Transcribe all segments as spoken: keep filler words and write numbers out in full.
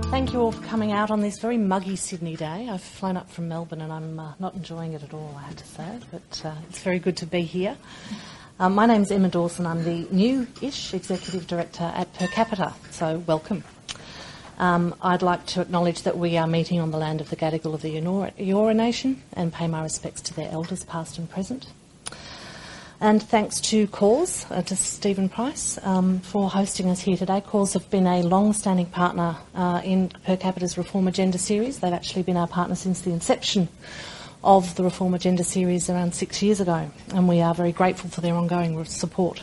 Thank you all for coming out on this very muggy Sydney day. I've flown up from Melbourne and I'm uh, not enjoying it at all, I have to say, but uh, it's very good to be here. Um, my name's Emma Dawson. I'm the new-ish Executive Director at Per Capita, so welcome. Um, I'd like to acknowledge that we are meeting on the land of the Gadigal of the Eora Nation and pay my respects to their elders, past and present. And thanks to Cause, uh, to Stephen Price, um, for hosting us here today. Cause have been a long-standing partner uh, in Per Capita's Reform Agenda series. They've actually been our partner since the inception of the Reform Agenda series around six years ago, and we are very grateful for their ongoing support.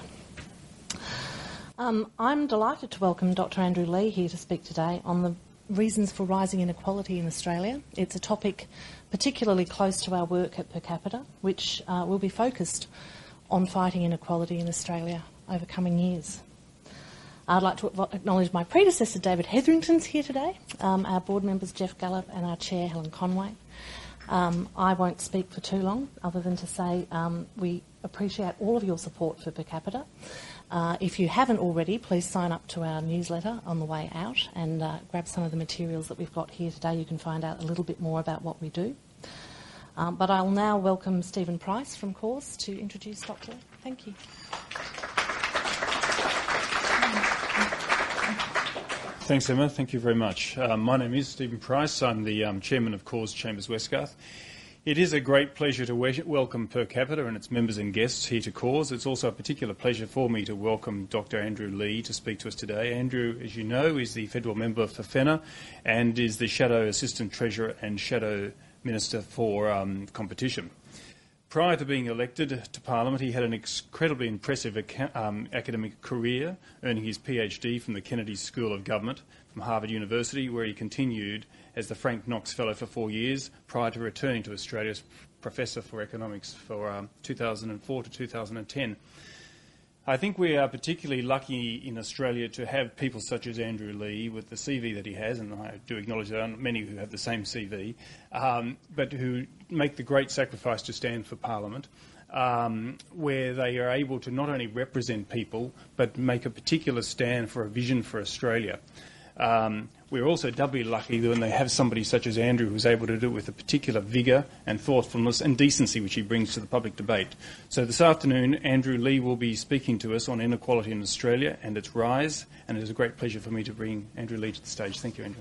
Um, I'm delighted to welcome Doctor Andrew Leigh here to speak today on the reasons for rising inequality in Australia. It's a topic particularly close to our work at Per Capita, which uh, will be focused on fighting inequality in Australia over coming years. I'd like to acknowledge my predecessor, David Hetherington's here today, um, our board members, Jeff Gallop, and our chair, Helen Conway. Um, I won't speak for too long, other than to say um, we appreciate all of your support for Per Capita. Uh, if you haven't already, please sign up to our newsletter on the way out and uh, grab some of the materials that we've got here today. You can find out a little bit more about what we do. Um, but I'll now welcome Stephen Price from Cause to introduce Doctor Thank you. Thanks, Emma. Thank you very much. Uh, my name is Stephen Price. I'm the um, Chairman of Cause Chambers Westgarth. It is a great pleasure to we- welcome Per Capita and its members and guests here to Cause. It's also a particular pleasure for me to welcome Doctor Andrew Leigh to speak to us today. Andrew, as you know, is the federal member for F E N A and is the Shadow Assistant Treasurer and Shadow Minister for um, Competition. Prior to being elected to Parliament, he had an incredibly impressive ac- um, academic career, earning his PhD from the Kennedy School of Government from Harvard University, where he continued as the Frank Knox Fellow for four years, prior to returning to Australia as Professor for Economics for um, two thousand four to two thousand ten. I think we are particularly lucky in Australia to have people such as Andrew Leigh with the C V that he has, and I do acknowledge there aren't many who have the same C V, um, but who make the great sacrifice to stand for Parliament, um, where they are able to not only represent people but make a particular stand for a vision for Australia. Um, we're also doubly lucky when they have somebody such as Andrew who's able to do it with a particular vigour and thoughtfulness and decency which he brings to the public debate. So this afternoon, Andrew Leigh will be speaking to us on inequality in Australia and its rise, and it is a great pleasure for me to bring Andrew Leigh to the stage. Thank you, Andrew.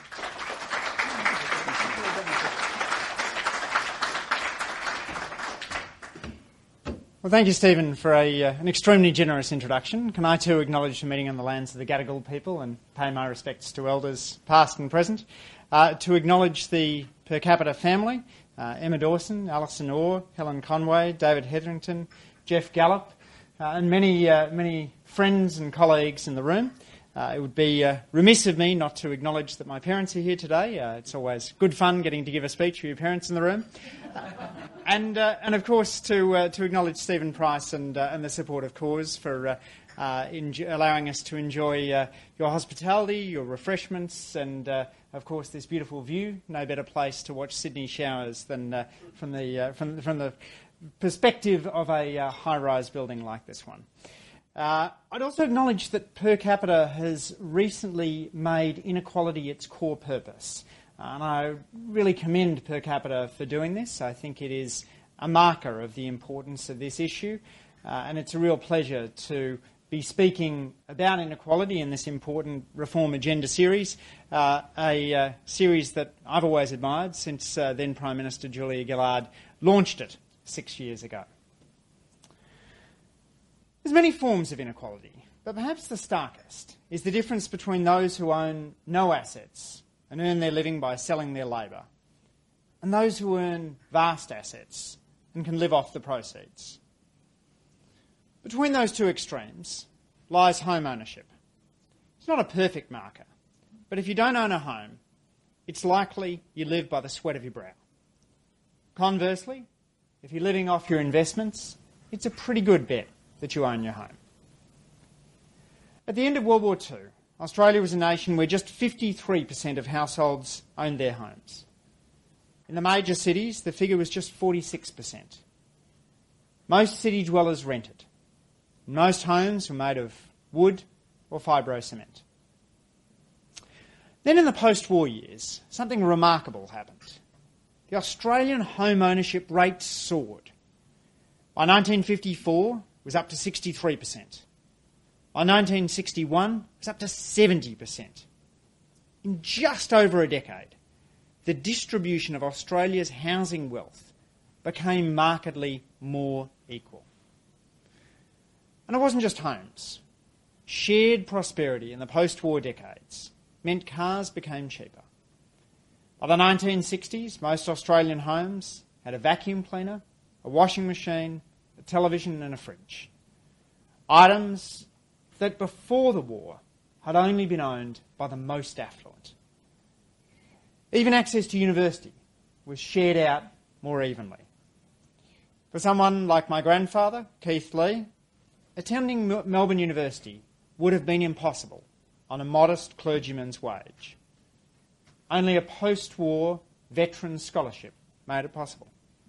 Well, thank you, Stephen, for a, uh, an extremely generous introduction. Can I too acknowledge the meeting on the lands of the Gadigal people and pay my respects to elders past and present. Uh, to acknowledge the Per Capita family, uh, Emma Dawson, Alison Orr, Helen Conway, David Hetherington, Jeff Gallop, uh, and many, uh, many friends and colleagues in the room. Uh, it would be uh, remiss of me not to acknowledge that my parents are here today. Uh, it's always good fun getting to give a speech for your parents in the room. Uh, and, uh, and of course, to uh, to acknowledge Stephen Price and, uh, and the support of Cause for uh, uh, enjo- allowing us to enjoy uh, your hospitality, your refreshments, and, uh, of course, this beautiful view. No better place to watch Sydney showers than uh, from the uh, from, from the perspective of a uh, high-rise building like this one. Uh, I'd also acknowledge that Per Capita has recently made inequality its core purpose. Uh, and I really commend Per Capita for doing this. I think it is a marker of the importance of this issue. Uh, and it's a real pleasure to be speaking about inequality in this important Reform Agenda series, uh, a uh, series that I've always admired since uh, then Prime Minister Julia Gillard launched it six years ago. There's many forms of inequality, but perhaps the starkest is the difference between those who own no assets and earn their living by selling their labour, and those who earn vast assets and can live off the proceeds. Between those two extremes lies home ownership. It's not a perfect marker, but if you don't own a home, it's likely you live by the sweat of your brow. Conversely, if you're living off your investments, it's a pretty good bet that you own your home. At the end of World War Two, Australia was a nation where just fifty-three percent of households owned their homes. In the major cities, the figure was just forty-six percent. Most city dwellers rented. Most homes were made of wood or fibro cement. Then in the post-war years, something remarkable happened. The Australian home ownership rate soared. By nineteen fifty-four, it was up to sixty-three percent. By nineteen sixty-one, it was up to seventy percent. In just over a decade, the distribution of Australia's housing wealth became markedly more equal. And it wasn't just homes. Shared prosperity in the post-war decades meant cars became cheaper. By the nineteen sixties, most Australian homes had a vacuum cleaner, a washing machine, a television and a fridge. Items that before the war had only been owned by the most affluent. Even access to university was shared out more evenly. For someone like my grandfather, Keith Lee, attending Melbourne University would have been impossible on a modest clergyman's wage. Only a post-war veteran scholarship made it possible.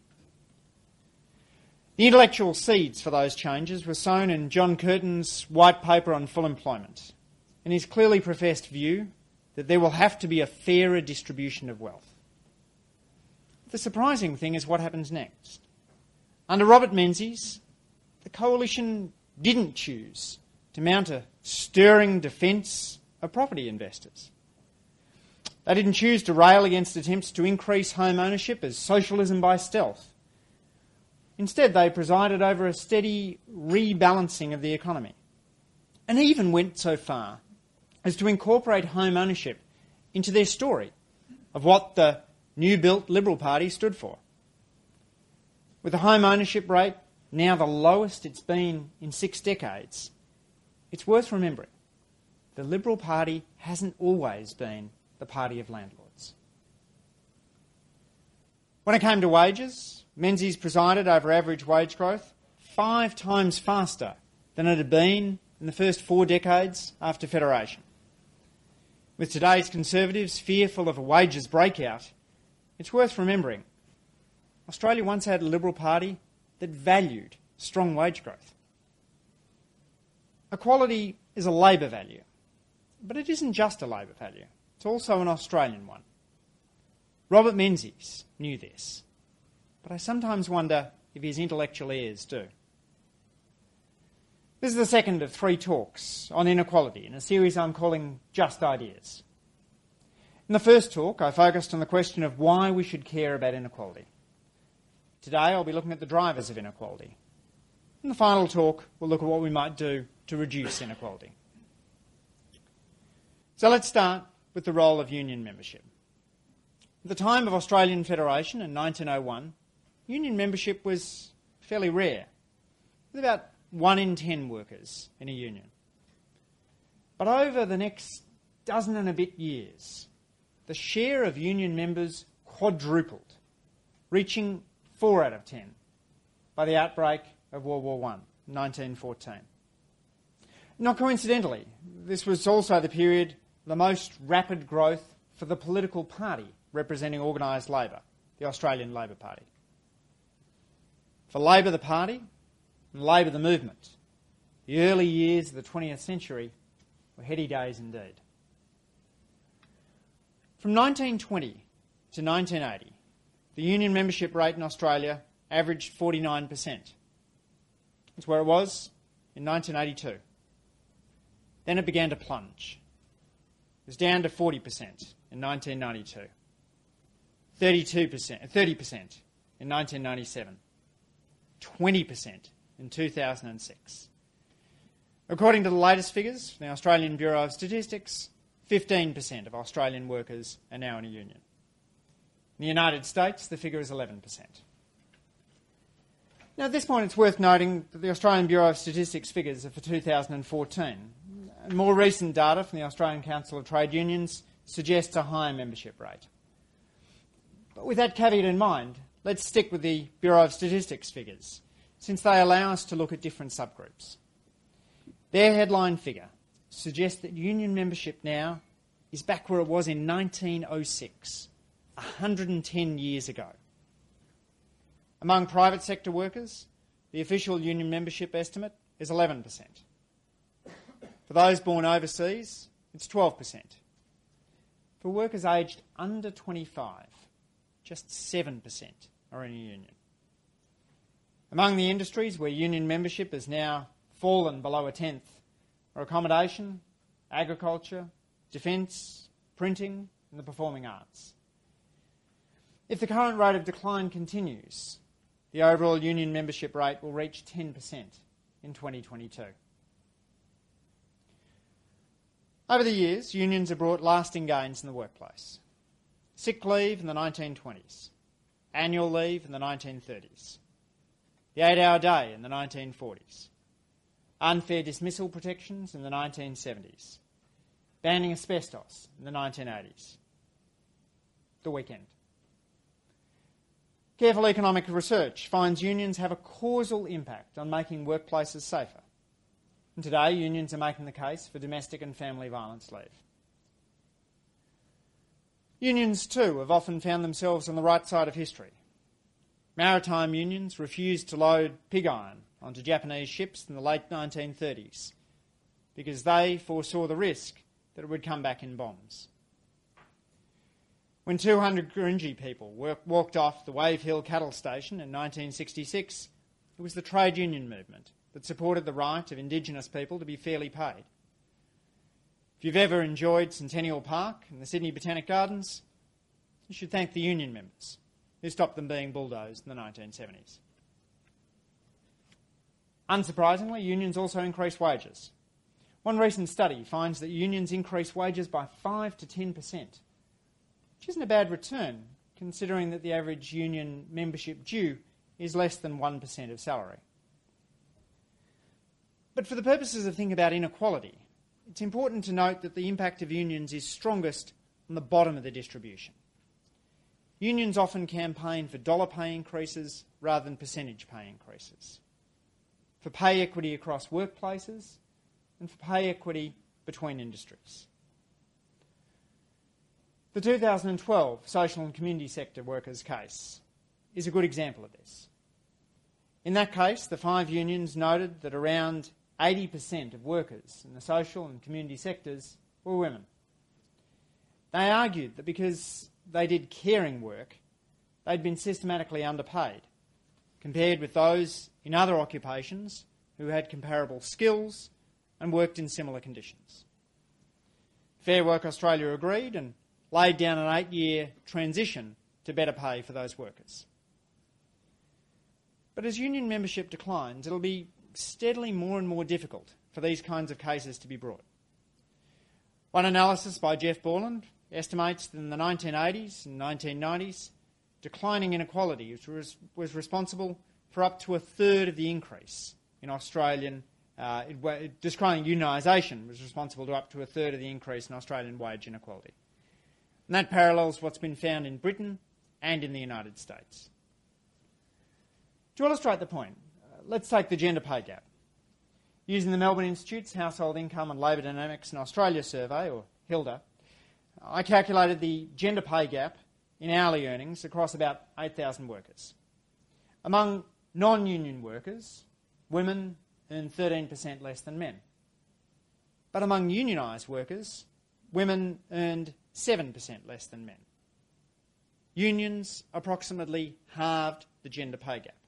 The intellectual seeds for those changes were sown in John Curtin's white paper on full employment and his clearly professed view that there will have to be a fairer distribution of wealth. The surprising thing is what happens next. Under Robert Menzies, the coalition didn't choose to mount a stirring defence of property investors. They didn't choose to rail against attempts to increase home ownership as socialism by stealth. Instead, they presided over a steady rebalancing of the economy, and even went so far as to incorporate home ownership into their story of what the new-built Liberal Party stood for. With the home ownership rate now the lowest it's been in six decades, it's worth remembering the Liberal Party hasn't always been the party of landlords. When it came to wages, Menzies presided over average wage growth five times faster than it had been in the first four decades after Federation. With today's Conservatives fearful of a wages breakout, it's worth remembering Australia once had a Liberal Party that valued strong wage growth. Equality is a Labor value, but it isn't just a Labor value, it's also an Australian one. Robert Menzies knew this, but I sometimes wonder if his intellectual heirs do. This is the second of three talks on inequality in a series I'm calling Just Ideas. In the first talk, I focused on the question of why we should care about inequality. Today, I'll be looking at the drivers of inequality. In the final talk, we'll look at what we might do to reduce inequality. So let's start with the role of union membership. At the time of Australian Federation in nineteen oh one, union membership was fairly rare, with about one in ten workers in a union. But over the next dozen and a bit years, the share of union members quadrupled, reaching four out of ten by the outbreak of World War One in nineteen fourteen. Not coincidentally, this was also the period of the most rapid growth for the political party representing organised labour, the Australian Labor Party. For Labor the party and Labor the movement, the early years of the twentieth century were heady days indeed. From nineteen twenty to nineteen eighty, the union membership rate in Australia averaged forty-nine percent. That's where it was in nineteen eighty-two. Then it began to plunge. It was down to forty percent in nineteen ninety-two, thirty-two percent, thirty percent in nineteen ninety-seven, twenty percent in two thousand six. According to the latest figures from the Australian Bureau of Statistics, fifteen percent of Australian workers are now in a union. In the United States, the figure is eleven percent. Now, at this point, it's worth noting that the Australian Bureau of Statistics figures are for two thousand fourteen. And more recent data from the Australian Council of Trade Unions suggests a higher membership rate. But with that caveat in mind, let's stick with the Bureau of Statistics figures, since they allow us to look at different subgroups. Their headline figure suggests that union membership now is back where it was in nineteen oh six, one hundred ten years ago. Among private sector workers, the official union membership estimate is eleven percent. For those born overseas, it's twelve percent. For workers aged under twenty-five, just seven percent are in a union. Among the industries where union membership has now fallen below a tenth are accommodation, agriculture, defence, printing and the performing arts. If the current rate of decline continues, the overall union membership rate will reach ten percent in twenty twenty-two. Over the years, unions have brought lasting gains in the workplace. Sick leave in the nineteen twenties, annual leave in the nineteen thirties, the eight-hour day in the nineteen forties, unfair dismissal protections in the nineteen seventies, banning asbestos in the nineteen eighties, the weekend. Careful economic research finds unions have a causal impact on making workplaces safer. And today, unions are making the case for domestic and family violence leave. Unions, too, have often found themselves on the right side of history. Maritime unions refused to load pig iron onto Japanese ships in the late nineteen thirties because they foresaw the risk that it would come back in bombs. When two hundred Gurindji people walked off the Wave Hill cattle station in nineteen sixty-six, it was the trade union movement that supported the right of Indigenous people to be fairly paid. If you've ever enjoyed Centennial Park and the Sydney Botanic Gardens, you should thank the union members who stopped them being bulldozed in the nineteen seventies. Unsurprisingly, unions also increase wages. One recent study finds that unions increase wages by five to ten percent, which isn't a bad return, considering that the average union membership due is less than one percent of salary. But for the purposes of thinking about inequality, it's important to note that the impact of unions is strongest on the bottom of the distribution. Unions often campaign for dollar pay increases rather than percentage pay increases, for pay equity across workplaces and for pay equity between industries. The two thousand twelve social and community sector workers case is a good example of this. In that case, the five unions noted that around eighty percent of workers in the social and community sectors were women. They argued that because they did caring work, they'd been systematically underpaid, compared with those in other occupations who had comparable skills and worked in similar conditions. Fair Work Australia agreed and laid down an eight-year transition to better pay for those workers. But as union membership declines, it'll be steadily more and more difficult for these kinds of cases to be brought. One analysis by Jeff Borland estimates that in the nineteen eighties and nineteen nineties, declining inequality was, was responsible for up to a third of the increase in Australian, uh, it, declining unionisation was responsible to up to a third of the increase in Australian wage inequality. And that parallels what's been found in Britain and in the United States. To illustrate the point, uh, let's take the gender pay gap. Using the Melbourne Institute's Household Income and Labour Dynamics in Australia survey, or HILDA, I calculated the gender pay gap in hourly earnings across about eight thousand workers. Among non-union workers, women earn thirteen percent less than men. But among unionised workers, women earned seven percent less than men. Unions approximately halved the gender pay gap.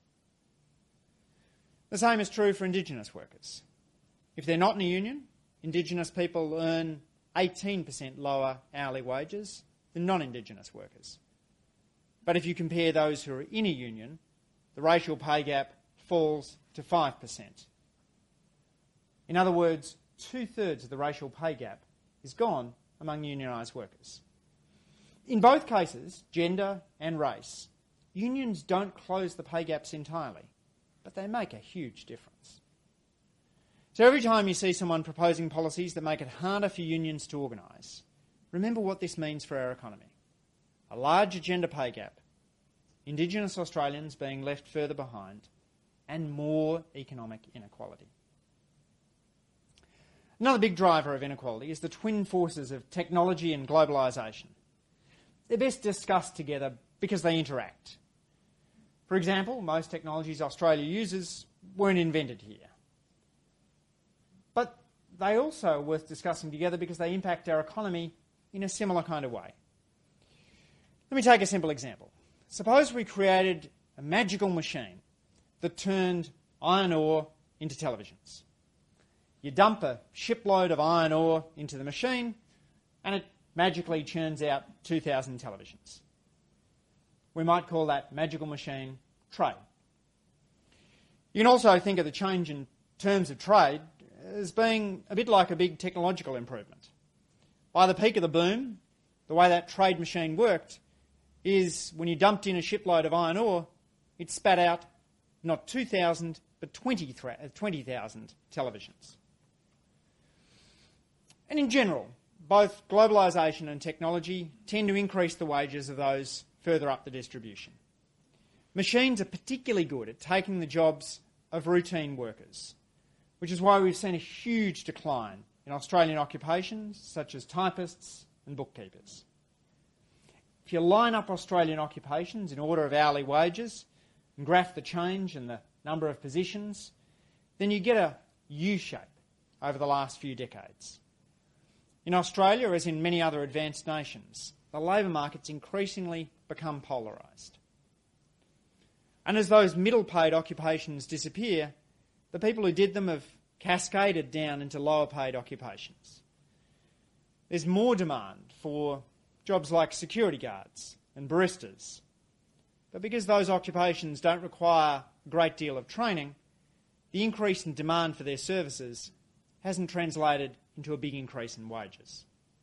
The same is true for Indigenous workers. If they're not in a union, Indigenous people earn eighteen percent lower hourly wages than non-Indigenous workers. But if you compare those who are in a union, the racial pay gap falls to five percent. In other words, two-thirds of the racial pay gap is gone among unionised workers. In both cases, gender and race, unions don't close the pay gaps entirely, but they make a huge difference. So every time you see someone proposing policies that make it harder for unions to organise, remember what this means for our economy. A larger gender pay gap, Indigenous Australians being left further behind, and more economic inequality. Another big driver of inequality is the twin forces of technology and globalisation. They're best discussed together because they interact. For example, most technologies Australia uses weren't invented here. But they also are worth discussing together because they impact our economy in a similar kind of way. Let me take a simple example. Suppose we created a magical machine that turned iron ore into televisions. You dump a shipload of iron ore into the machine and it magically churns out two thousand televisions. We might call that magical machine trade. You can also think of the change in terms of trade as being a bit like a big technological improvement. By the peak of the boom, the way that trade machine worked is when you dumped in a shipload of iron ore, it spat out not two thousand but twenty thousand televisions. And in general, both globalisation and technology tend to increase the wages of those further up the distribution. Machines are particularly good at taking the jobs of routine workers, which is why we've seen a huge decline in Australian occupations such as typists and bookkeepers. If you line up Australian occupations in order of hourly wages and graph the change in the number of positions, then you get a U-shape over the last few decades. In Australia, as in many other advanced nations, the labour market's increasingly become polarised. And as those middle-paid occupations disappear, the people who did them have cascaded down into lower-paid occupations. There's more demand for jobs like security guards and baristas. But because those occupations don't require a great deal of training, the increase in demand for their services hasn't translated into a big increase in wages.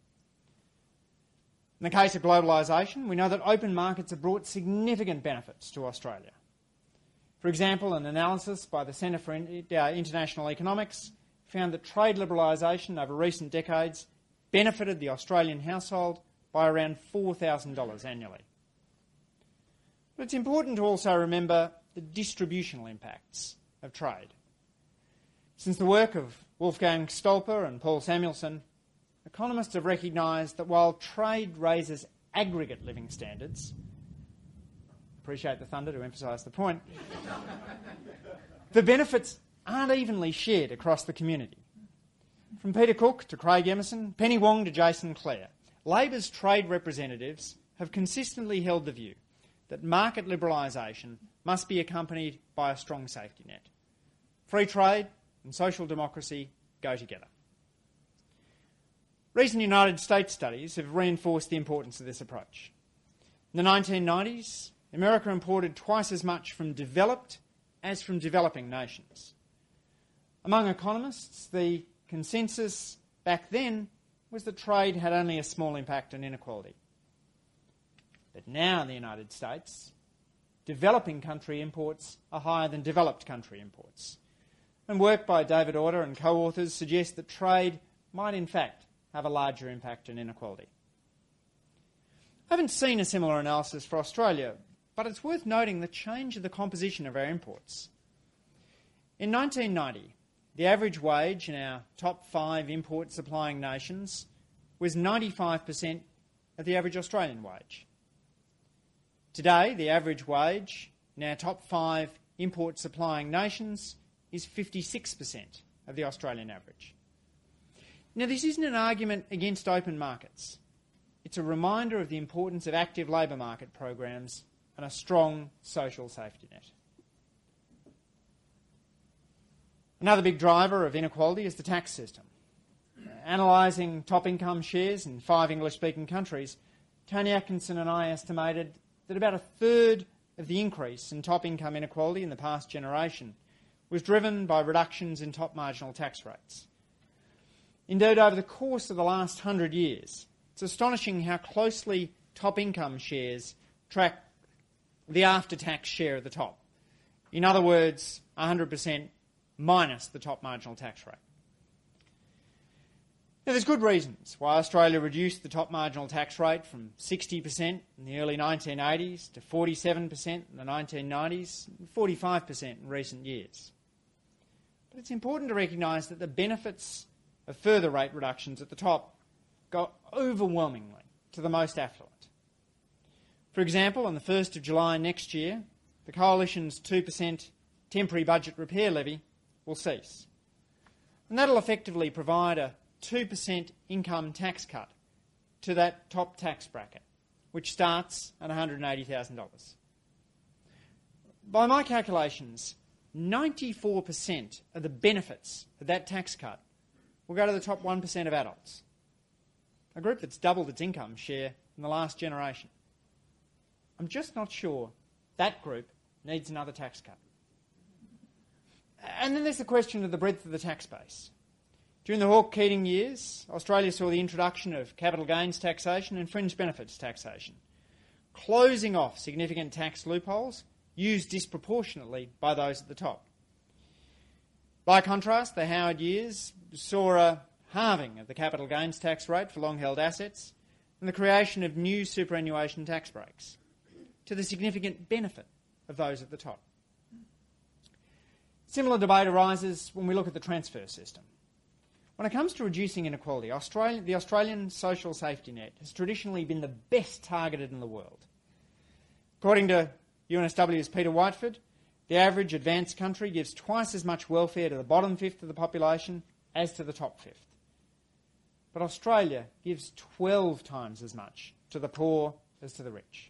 In the case of globalisation, we know that open markets have brought significant benefits to Australia. For example, an analysis by the Centre for International Economics found that trade liberalisation over recent decades benefited the Australian household by around four thousand dollars annually. But it's important to also remember the distributional impacts of trade. Since the work of Wolfgang Stolper and Paul Samuelson, economists have recognised that while trade raises aggregate living standards, appreciate the thunder to emphasise the point, the benefits aren't evenly shared across the community. From Peter Cook to Craig Emerson, Penny Wong to Jason Clare, Labor's trade representatives have consistently held the view that market liberalisation must be accompanied by a strong safety net. Free trade and social democracy go together. Recent United States studies have reinforced the importance of this approach. In the nineteen nineties, America imported twice as much from developed as from developing nations. Among economists, the consensus back then was that trade had only a small impact on inequality. But now in the United States, developing country imports are higher than developed country imports. And work by David Order and co-authors suggests that trade might in fact have a larger impact on inequality. I haven't seen a similar analysis for Australia, but it's worth noting the change of the composition of our imports. In nineteen ninety, the average wage in our top five import-supplying nations was ninety-five percent of the average Australian wage. Today, the average wage in our top five import-supplying nations is fifty-six percent of the Australian average. Now, this isn't an argument against open markets. It's a reminder of the importance of active labour market programs and a strong social safety net. Another big driver of inequality is the tax system. Analysing top income shares in five English-speaking countries, Tony Atkinson and I estimated that about a third of the increase in top income inequality in the past generation was driven by reductions in top marginal tax rates. Indeed, over the course of the last hundred years, it's astonishing how closely top income shares track the after-tax share at the top. In other words, one hundred percent minus the top marginal tax rate. Now, there's good reasons why Australia reduced the top marginal tax rate from sixty percent in the early nineteen eighties to forty-seven percent in the nineteen nineties and forty-five percent in recent years. But it's important to recognise that the benefits of further rate reductions at the top go overwhelmingly to the most affluent. For example, on the first of July next year, the Coalition's two percent temporary budget repair levy will cease. And that'll effectively provide a two percent income tax cut to that top tax bracket, which starts at one hundred eighty thousand dollars. By my calculations, ninety-four percent of the benefits of that tax cut will go to the top one percent of adults, a group that's doubled its income share in the last generation. I'm just not sure that group needs another tax cut. And then there's the question of the breadth of the tax base. During the Hawke-Keating years, Australia saw the introduction of capital gains taxation and fringe benefits taxation, closing off significant tax loopholes used disproportionately by those at the top. By contrast, the Howard years saw a halving of the capital gains tax rate for long-held assets and the creation of new superannuation tax breaks, to the significant benefit of those at the top. Similar debate arises when we look at the transfer system. When it comes to reducing inequality, Australia, the Australian social safety net has traditionally been the best targeted in the world. According to U N S W's Peter Whiteford, the average advanced country gives twice as much welfare to the bottom fifth of the population as to the top fifth. But Australia gives twelve times as much to the poor as to the rich.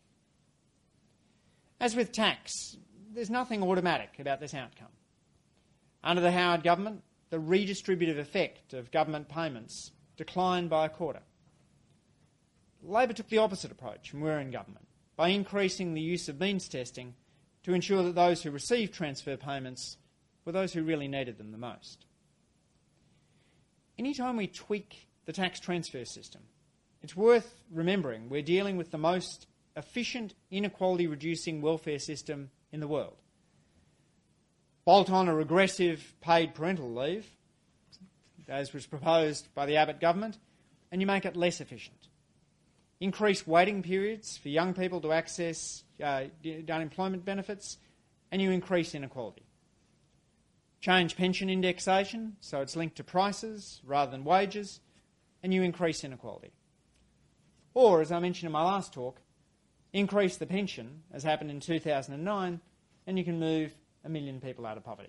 As with tax, there's nothing automatic about this outcome. Under the Howard government, the redistributive effect of government payments declined by a quarter. Labor took the opposite approach when we were in government, by increasing the use of means testing to ensure that those who received transfer payments were those who really needed them the most. Anytime we tweak the tax transfer system, it's worth remembering we're dealing with the most efficient inequality-reducing welfare system in the world. Bolt on a regressive paid parental leave, as was proposed by the Abbott government, and you make it less efficient. Increase waiting periods for young people to access uh, unemployment benefits, and you increase inequality. Change pension indexation so it's linked to prices rather than wages, and you increase inequality. Or, as I mentioned in my last talk, increase the pension, as happened in two thousand nine, and you can move a million people out of poverty.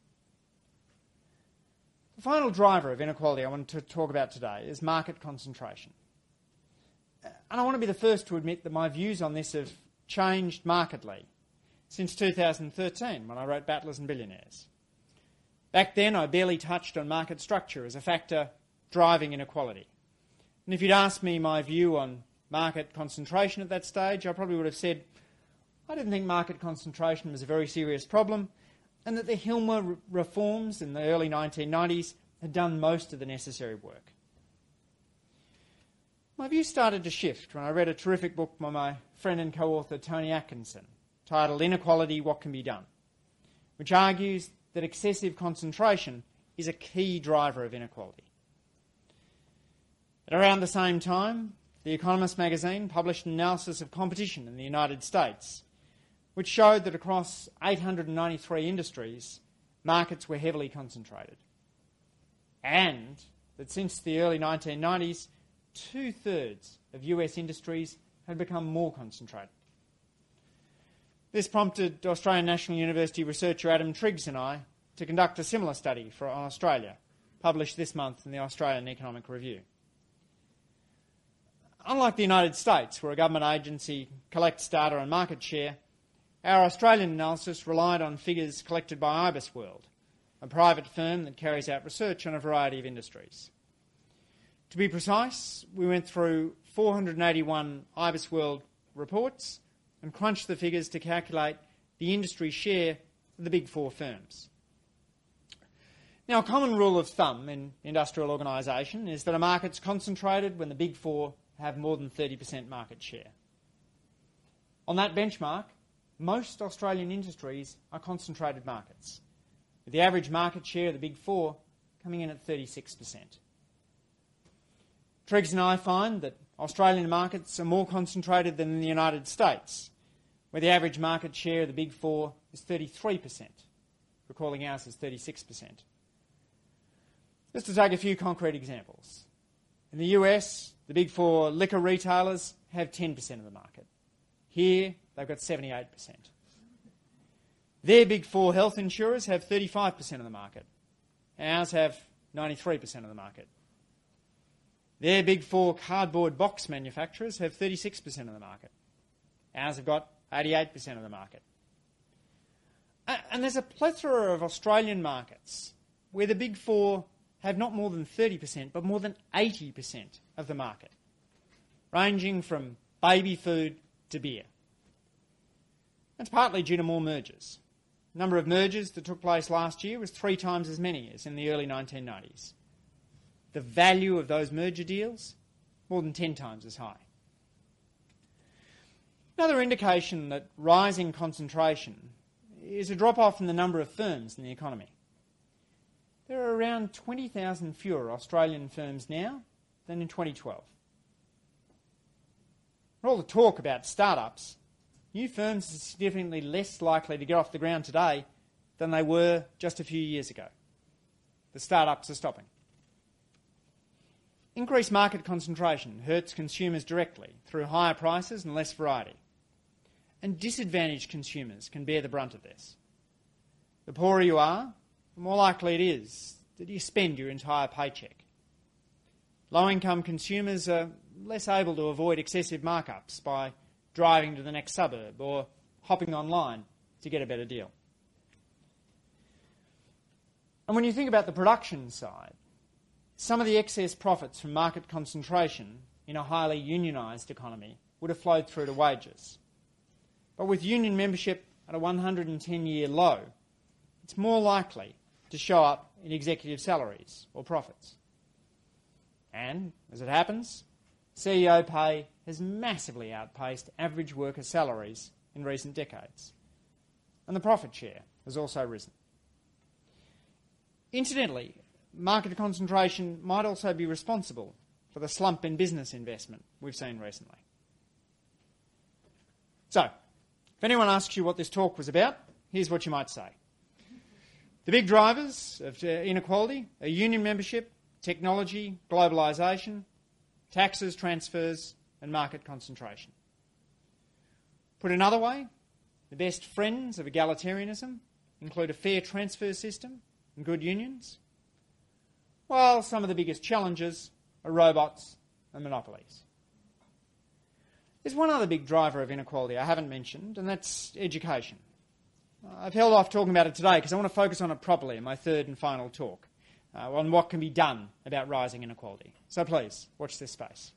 The final driver of inequality I want to talk about today is market concentration. And I want to be the first to admit that my views on this have changed markedly since two thousand thirteen, when I wrote Battlers and Billionaires. Back then, I barely touched on market structure as a factor driving inequality. And if you'd asked me my view on market concentration at that stage, I probably would have said I didn't think market concentration was a very serious problem, and that the Hilmer re- reforms in the early nineteen nineties had done most of the necessary work. My view started to shift when I read a terrific book by my friend and co-author Tony Atkinson, titled Inequality, What Can Be Done?, which argues that excessive concentration is a key driver of inequality. At around the same time, The Economist magazine published an analysis of competition in the United States, which showed that across eight hundred ninety-three industries, markets were heavily concentrated. And that since the early nineteen nineties, two-thirds of U S industries had become more concentrated. This prompted Australian National University researcher Adam Triggs and I to conduct a similar study for on Australia, published this month in the Australian Economic Review. Unlike the United States, where a government agency collects data on market share, our Australian analysis relied on figures collected by IBISWorld, a private firm that carries out research on a variety of industries. To be precise, we went through four hundred eighty-one IBISWorld reports and crunched the figures to calculate the industry share of the big four firms. Now, a common rule of thumb in industrial organisation is that a market's concentrated when the big four have more than thirty percent market share. On that benchmark, most Australian industries are concentrated markets, with the average market share of the big four coming in at thirty-six percent. Triggs and I find that Australian markets are more concentrated than in the United States, where the average market share of the big four is thirty-three percent, recalling ours is thirty-six percent. Just to take a few concrete examples. In the U S, the big four liquor retailers have ten percent of the market. Here, they've got seventy-eight percent. Their big four health insurers have thirty-five percent of the market. Ours have ninety-three percent of the market. Their big four cardboard box manufacturers have thirty-six percent of the market. Ours have got eighty-eight percent of the market. And there's a plethora of Australian markets where the big four have not more than thirty percent, but more than eighty percent of the market, ranging from baby food to beer. That's partly due to more mergers. The number of mergers that took place last year was three times as many as in the early nineteen nineties. The value of those merger deals, more than ten times as high. Another indication that rising concentration is a drop-off in the number of firms in the economy. There are around twenty thousand fewer Australian firms now than in twenty twelve. For all the talk about startups, new firms are significantly less likely to get off the ground today than they were just a few years ago. The startups are stopping. Increased market concentration hurts consumers directly through higher prices and less variety. And disadvantaged consumers can bear the brunt of this. The poorer you are, the more likely it is that you spend your entire paycheck. Low-income consumers are less able to avoid excessive markups by driving to the next suburb or hopping online to get a better deal. And when you think about the production side, some of the excess profits from market concentration in a highly unionised economy would have flowed through to wages. But with union membership at a one hundred ten year low, it's more likely to show up in executive salaries or profits. And, as it happens, C E O pay has massively outpaced average worker salaries in recent decades. And the profit share has also risen. Incidentally, market concentration might also be responsible for the slump in business investment we've seen recently. So, if anyone asks you what this talk was about, here's what you might say. The big drivers of inequality are union membership, technology, globalisation, taxes, transfers, and market concentration. Put another way, the best friends of egalitarianism include a fair transfer system and good unions, while some of the biggest challenges are robots and monopolies. There's one other big driver of inequality I haven't mentioned, and that's education. I've held off talking about it today because I want to focus on it properly in my third and final talk, uh, on what can be done about rising inequality. So please, watch this space.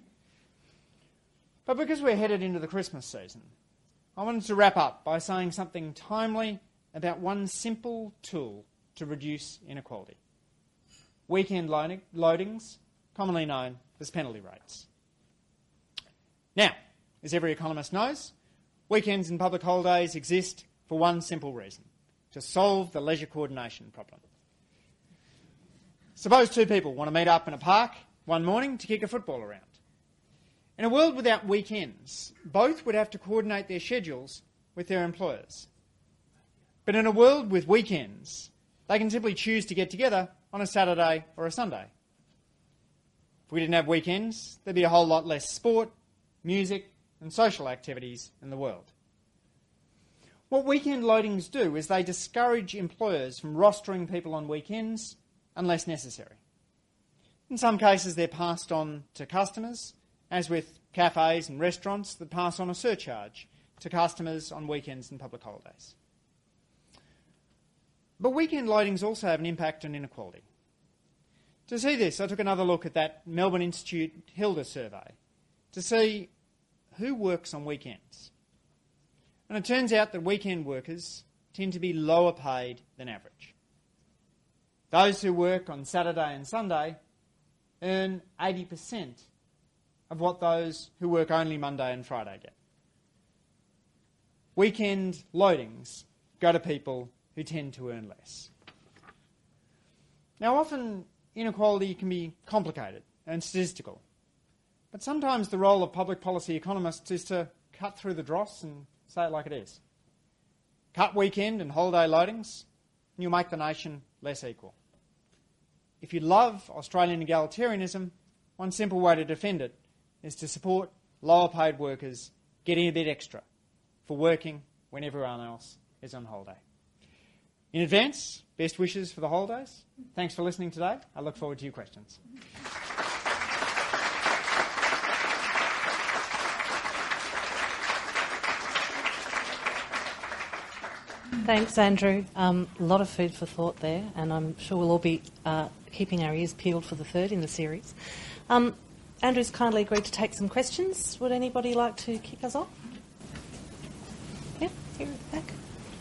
But because we're headed into the Christmas season, I wanted to wrap up by saying something timely about one simple tool to reduce inequality. Weekend loading, loadings, commonly known as penalty rates. Now, as every economist knows, weekends and public holidays exist for one simple reason: to solve the leisure coordination problem. Suppose two people want to meet up in a park one morning to kick a football around. In a world without weekends, both would have to coordinate their schedules with their employers. But in a world with weekends, they can simply choose to get together on a Saturday or a Sunday. If we didn't have weekends, there'd be a whole lot less sport, music and social activities in the world. What weekend loadings do is they discourage employers from rostering people on weekends unless necessary. In some cases they're passed on to customers, as with cafes and restaurants that pass on a surcharge to customers on weekends and public holidays. But weekend loadings also have an impact on inequality. To see this, I took another look at that Melbourne Institute Hilda survey to see who works on weekends. And it turns out that weekend workers tend to be lower paid than average. Those who work on Saturday and Sunday earn eighty percent of what those who work only Monday and Friday get. Weekend loadings go to people who tend to earn less. Now, often inequality can be complicated and statistical, but sometimes the role of public policy economists is to cut through the dross and say it like it is. Cut weekend and holiday loadings, and you'll make the nation less equal. If you love Australian egalitarianism, one simple way to defend it is to support lower paid workers getting a bit extra for working when everyone else is on holiday. In advance, best wishes for the holidays. Thanks for listening today. I look forward to your questions. Thanks, Andrew. Um, a lot of food for thought there, and I'm sure we'll all be uh, keeping our ears peeled for the third in the series. Um, Andrew's kindly agreed to take some questions. Would anybody like to kick us off? Yeah, here at the back.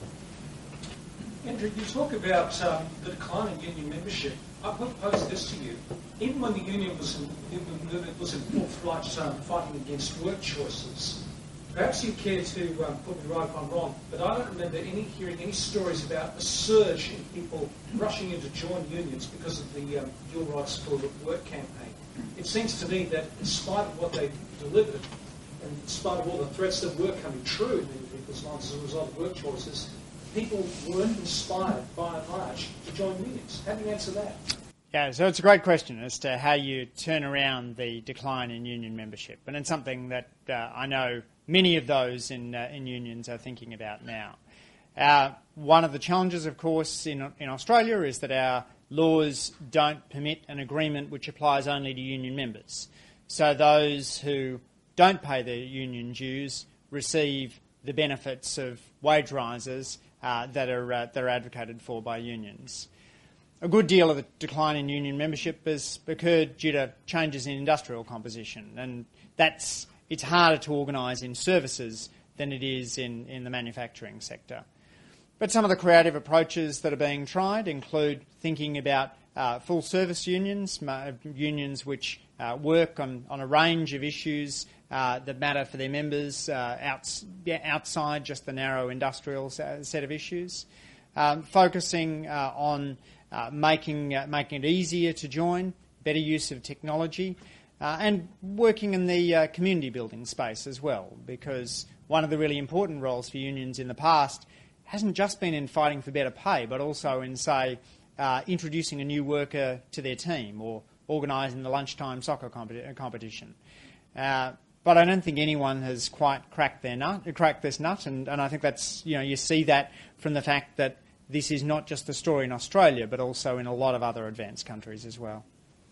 Andrew, you talk about um, the decline in union membership. I would pose this to you. Even when the union was in, was in full flight um, fighting against work choices, perhaps you care to um, put me right if I'm wrong, but I don't remember any hearing any stories about a surge in people rushing in to join unions because of the um, Your Rights for Work campaign. It seems to me that in spite of what they delivered, and in spite of all the threats that were coming true in many people's minds as a result of work choices, people weren't inspired, by and large, to join unions. How do you answer that? Yeah, so it's a great question as to how you turn around the decline in union membership. And it's something that uh, I know many of those in, uh, in unions are thinking about now. Uh, one of the challenges, of course, in, in Australia is that our laws don't permit an agreement which applies only to union members. So those who don't pay their union dues receive the benefits of wage rises uh, that are uh, that are advocated for by unions. A good deal of the decline in union membership has occurred due to changes in industrial composition, and that's it's harder to organise in services than it is in, in the manufacturing sector. But some of the creative approaches that are being tried include thinking about uh, full service unions, unions which uh, work on, on a range of issues uh, that matter for their members uh, outs, outside just the narrow industrial set of issues, um, focusing uh, on uh, making, uh, making it easier to join, better use of technology, uh, and working in the uh, community building space as well, because one of the really important roles for unions in the past hasn't just been in fighting for better pay, but also in, say, uh, introducing a new worker to their team or organising the lunchtime soccer competi- competition. Uh, but I don't think anyone has quite cracked their nut, cracked this nut, and, and I think that's, you know, you see that from the fact that this is not just a story in Australia, but also in a lot of other advanced countries as well.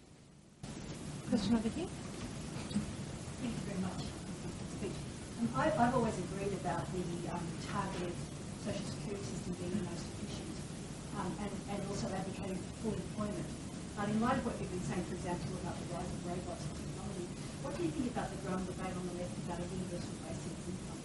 Question over here. Thank you very much. Um, I, I've always agreed about the um, targeted social security system being the most efficient, um, and, and also advocating for full employment. But in light of what you've been saying, for example, about the rise of robots and technology, what do you think about the growing debate on the left about a universal basic income?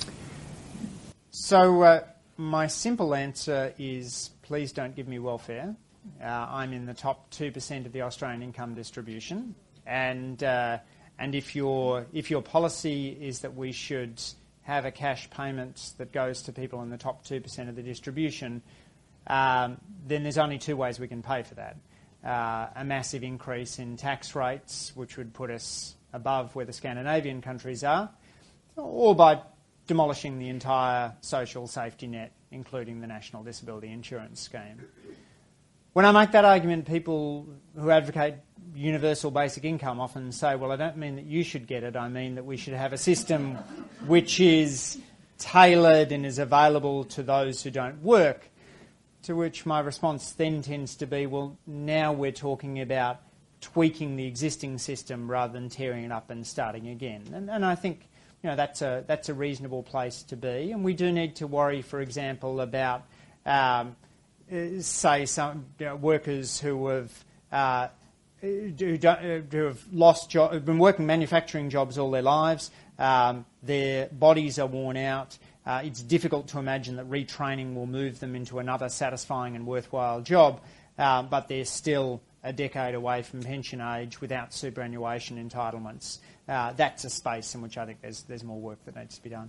So uh, my simple answer is please don't give me welfare. Uh, I'm in the top two percent of the Australian income distribution, and uh, and if your if your policy is that we should have a cash payment that goes to people in the top two percent of the distribution, um, then there's only two ways we can pay for that. Uh, a massive increase in tax rates, which would put us above where the Scandinavian countries are, or by demolishing the entire social safety net, including the National Disability Insurance Scheme. When I make that argument, people who advocate universal basic income often say, well, I don't mean that you should get it, I mean that we should have a system which is tailored and is available to those who don't work, to which my response then tends to be, well, now we're talking about tweaking the existing system rather than tearing it up and starting again. And, and I think, you know, that's a, that's a reasonable place to be. And we do need to worry, for example, about um, say some you know, workers who have uh, who, don't, who have lost job, have been working manufacturing jobs all their lives. Um, their bodies are worn out. Uh, it's difficult to imagine that retraining will move them into another satisfying and worthwhile job, uh, but they're still a decade away from pension age without superannuation entitlements. Uh, that's a space in which I think there's there's more work that needs to be done.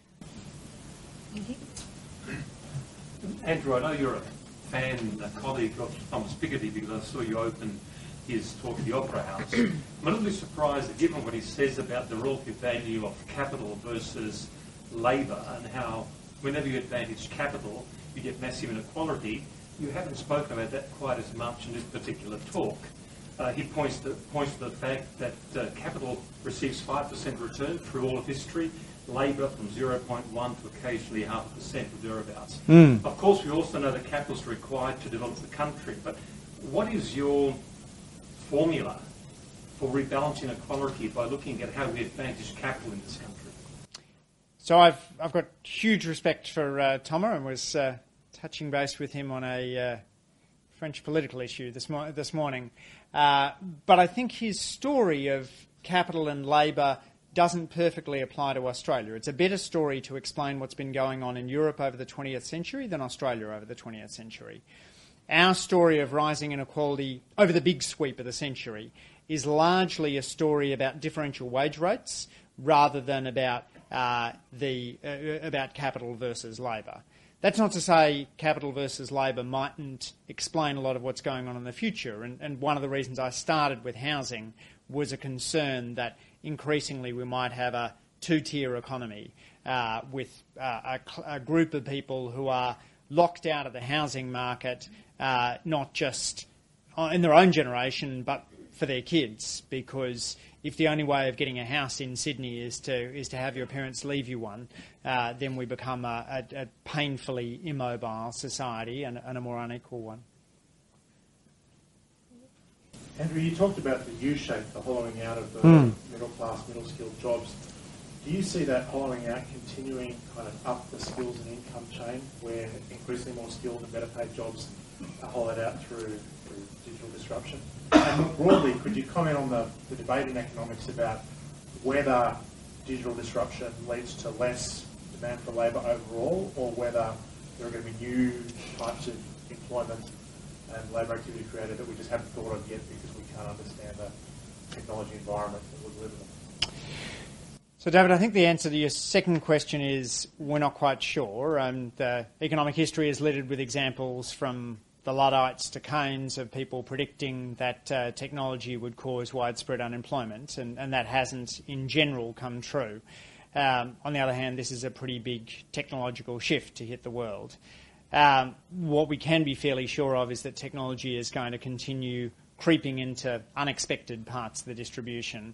Andrew, I know you're a fan, a colleague of Thomas Piketty because I saw you open his talk at the Opera House. I'm a little bit surprised that given what he says about the relative value of capital versus labour and how whenever you advantage capital you get massive inequality, you haven't spoken about that quite as much in this particular talk. Uh, he points to, points to the fact that uh, capital receives five percent return through all of history, labour from zero point one to occasionally half a percent or thereabouts. Mm. Of course, we also know that capital is required to develop the country, but what is your formula for rebalancing inequality by looking at how we advantage capital in this country? So I've I've got huge respect for uh, Thomas, and was uh, touching base with him on a uh, French political issue this, mo- this morning. Uh, but I think his story of capital and labour doesn't perfectly apply to Australia. It's a better story to explain what's been going on in Europe over the twentieth century than Australia over the twentieth century. Our story of rising inequality over the big sweep of the century is largely a story about differential wage rates rather than about uh, the uh, about capital versus labour. That's not to say capital versus labour mightn't explain a lot of what's going on in the future. And, and one of the reasons I started with housing was a concern that increasingly we might have a two-tier economy uh, with uh, a, a group of people who are locked out of the housing market, uh, not just in their own generation, but for their kids. Because if the only way of getting a house in Sydney is to is to have your parents leave you one, uh, then we become a, a, a painfully immobile society and, and a more unequal one. Andrew, you talked about the U-shape, the hollowing out of the mm. middle-class, middle-skilled jobs. Do you see that hollowing out continuing kind of up the skills and income chain, where increasingly more skilled and better-paid jobs are hollowed out through, through digital disruption? And more broadly, could you comment on the, the debate in economics about whether digital disruption leads to less demand for labour overall, or whether there are going to be new types of employment and labour activity created that we just haven't thought of yet because we can't understand the technology environment that we live in? So, David, I think the answer to your second question is we're not quite sure. Um, the economic history is littered with examples from the Luddites to Keynes of people predicting that uh, technology would cause widespread unemployment, and, and that hasn't, in general, come true. Um, on the other hand, this is a pretty big technological shift to hit the world. Um, what we can be fairly sure of is that technology is going to continue creeping into unexpected parts of the distribution.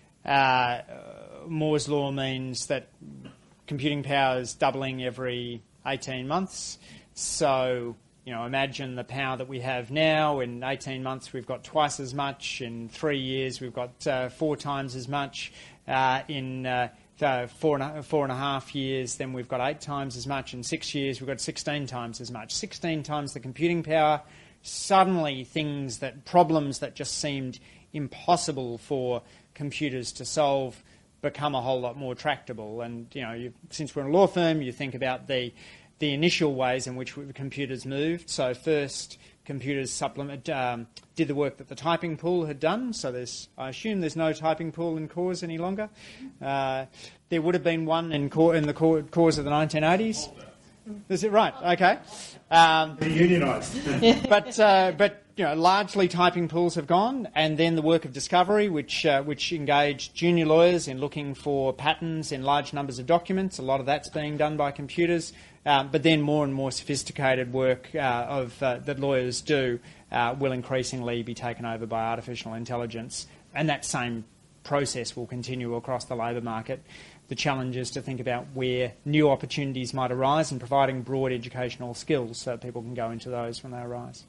Uh, Moore's law means that computing power is doubling every eighteen months. So, you know, imagine the power that we have now. In eighteen months, we've got twice as much. In three years, we've got uh, four times as much. Uh, in uh, Uh, four, and a, four and a half years, then we've got eight times as much. In six years, we've got sixteen times as much. sixteen times the computing power. Suddenly, things that problems that just seemed impossible for computers to solve become a whole lot more tractable. And you know, you, since we're in a law firm, you think about the the initial ways in which computers moved. So first, computers supplement um, did the work that the typing pool had done. So there's, I assume there's no typing pool in Cores any longer. Uh, there would have been one in, core, in the core, Cores of the nineteen eighties. Is it right? Okay. Um, They're unionised. but uh, but you know, largely typing pools have gone, and then the work of discovery, which uh, which engaged junior lawyers in looking for patterns in large numbers of documents. A lot of that's being done by computers. Um, but then more and more sophisticated work uh, of uh, that lawyers do uh, will increasingly be taken over by artificial intelligence, and that same process will continue across the labour market. The challenge is to think about where new opportunities might arise and providing broad educational skills so that people can go into those when they arise.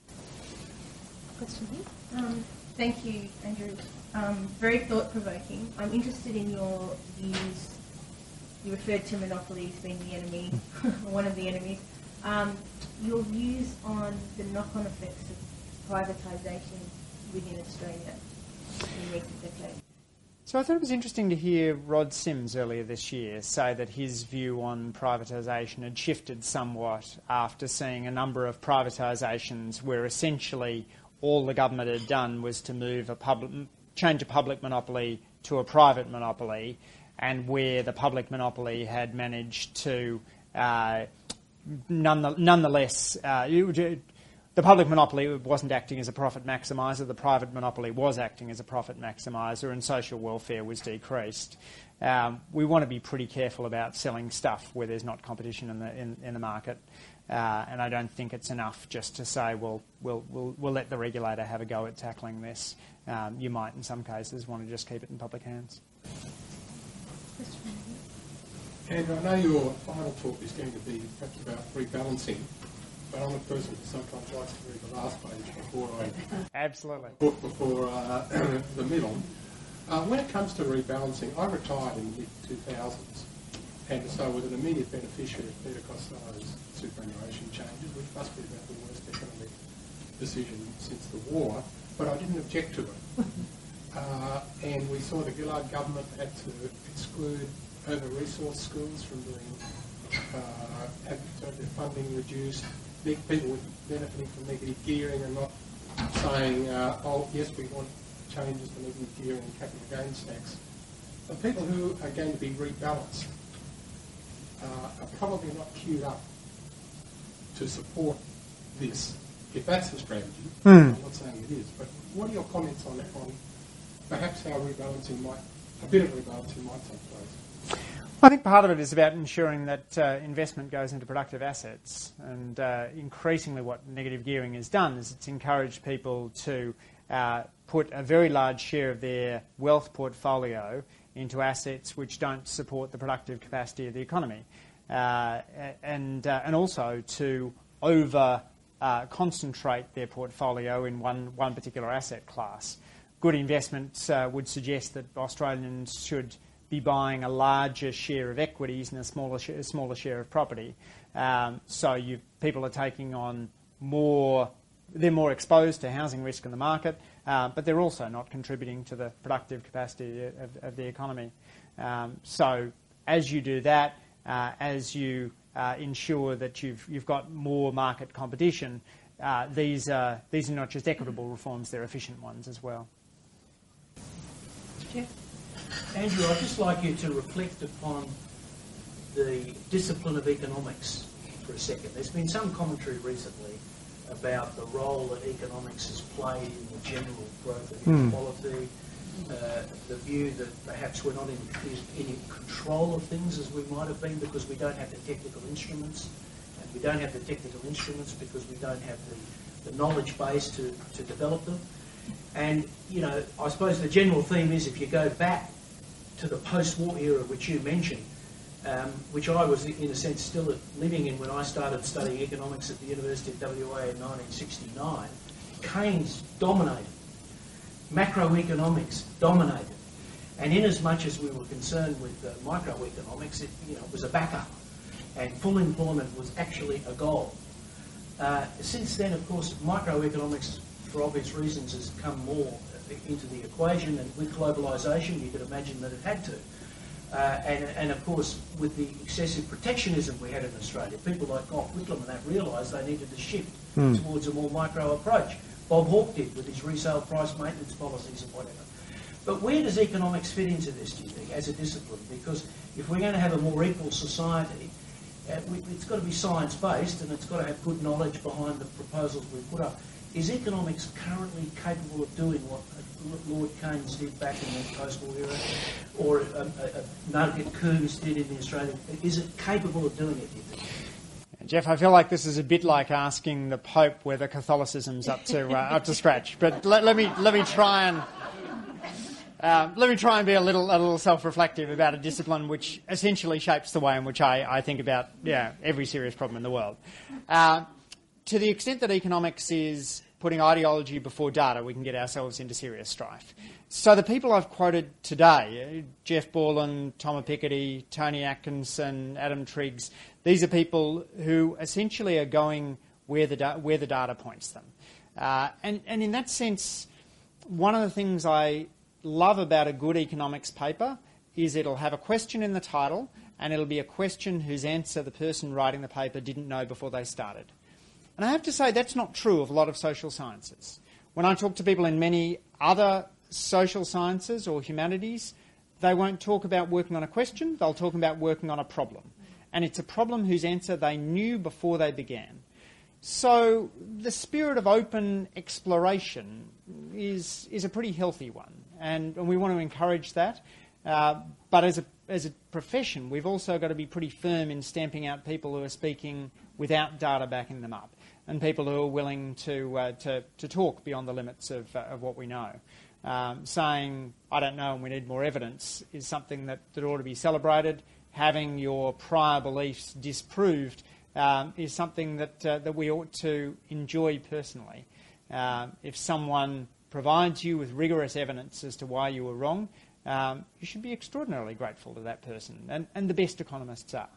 Question here. Um, thank you, Andrew. Um, very thought-provoking. I'm interested in your views. You referred to monopolies being the enemy, or one of the enemies. Um, your views on the knock-on effects of privatisation within Australia in recent decades? So I thought it was interesting to hear Rod Sims earlier this year say that his view on privatisation had shifted somewhat after seeing a number of privatisations where essentially all the government had done was to move a public, change a public monopoly to a private monopoly, and where the public monopoly had managed to, uh, none, nonetheless, uh, the public monopoly wasn't acting as a profit maximiser, the private monopoly was acting as a profit maximiser, and social welfare was decreased. Um, we want to be pretty careful about selling stuff where there's not competition in the in, in the market, uh, and I don't think it's enough just to say, well, we'll we'll, we'll let the regulator have a go at tackling this. Um, you might, in some cases, want to just keep it in public hands. Andrew, I know your final talk is going to be perhaps about rebalancing, but I'm a person who sometimes likes to read the last page before I absolutely put before uh, the middle. Uh, when it comes to rebalancing, I retired in the mid two thousands, and so was an immediate beneficiary of Peter Costello's superannuation changes, which must be about the worst economic decision since the war, but I didn't object to it. Uh, and we saw the Gillard government had to exclude over-resourced schools from being, uh, had to have their funding reduced. People benefiting from negative gearing and not saying, uh, oh, yes, we want changes to negative gearing and capital gains tax. The people who are going to be rebalanced uh, are probably not queued up to support this, if that's the strategy. Mm. I'm not saying it is, but what are your comments on that, on perhaps how rebalancing might, a bit of rebalancing might take place? I think part of it is about ensuring that uh, investment goes into productive assets, and uh, increasingly what negative gearing has done is it's encouraged people to uh, put a very large share of their wealth portfolio into assets which don't support the productive capacity of the economy, uh, and uh, and also to over uh, concentrate their portfolio in one one particular asset class. Good investments uh, would suggest that Australians should be buying a larger share of equities and a smaller sh- a smaller share of property. Um, so you people are taking on more. They're more exposed to housing risk in the market, uh, but they're also not contributing to the productive capacity of, of the economy. Um, so as you do that, uh, as you uh, ensure that you've you've got more market competition, uh, these are these are not just equitable reforms; they're efficient ones as well. Yeah. Andrew, I'd just like you to reflect upon the discipline of economics for a second. There's been some commentary recently about the role that economics has played in the general growth of inequality, mm. uh, the view that perhaps we're not in, in, in control of things as we might have been because we don't have the technical instruments, and we don't have the technical instruments because we don't have the, the knowledge base to, to develop them. And, you know, I suppose the general theme is if you go back to the post-war era which you mentioned, um, which I was, in a sense, still living in when I started studying economics at the University of W A in nineteen sixty-nine, Keynes dominated. Macroeconomics dominated. And in as much as we were concerned with uh, microeconomics, it, you know, was a backup. And full employment was actually a goal. Uh, since then, of course, microeconomics, for obvious reasons, has come more into the equation, and with globalisation you could imagine that it had to. Uh, and, and of course, with the excessive protectionism we had in Australia, people like Gough Whitlam and that realised they needed to shift mm. towards a more micro approach. Bob Hawke did with his resale price maintenance policies and whatever. But where does economics fit into this, do you think, as a discipline? Because if we're going to have a more equal society, uh, we, it's got to be science-based and it's got to have good knowledge behind the proposals we put up. Is economics currently capable of doing what Lord Keynes did back in the post-war era, or um, uh, Nugget Coombs did in the Australian? Is it capable of doing it, do you think? Jeff, I feel like this is a bit like asking the Pope whether Catholicism's up to uh, up to scratch. But let, let me let me try and uh, let me try and be a little a little self-reflective about a discipline which essentially shapes the way in which I, I think about yeah every serious problem in the world. Uh, To the extent that economics is putting ideology before data, we can get ourselves into serious strife. So the people I've quoted today, Jeff Borland, Thomas Piketty, Tony Atkinson, Adam Triggs, these are people who essentially are going where the, da- where the data points them. Uh, and, and in that sense, one of the things I love about a good economics paper is it'll have a question in the title, and it'll be a question whose answer the person writing the paper didn't know before they started. And I have to say that's not true of a lot of social sciences. When I talk to people in many other social sciences or humanities, they won't talk about working on a question, they'll talk about working on a problem. And it's a problem whose answer they knew before they began. So the spirit of open exploration is is a pretty healthy one, and, and we want to encourage that. Uh, but as a as a profession, we've also got to be pretty firm in stamping out people who are speaking without data backing them up, and people who are willing to uh, to, to talk beyond the limits of, uh, of what we know. Um, saying, I don't know and we need more evidence is something that, that ought to be celebrated. Having your prior beliefs disproved um, is something that, uh, that we ought to enjoy personally. Uh, if someone provides you with rigorous evidence as to why you were wrong, um, you should be extraordinarily grateful to that person, and, and the best economists are.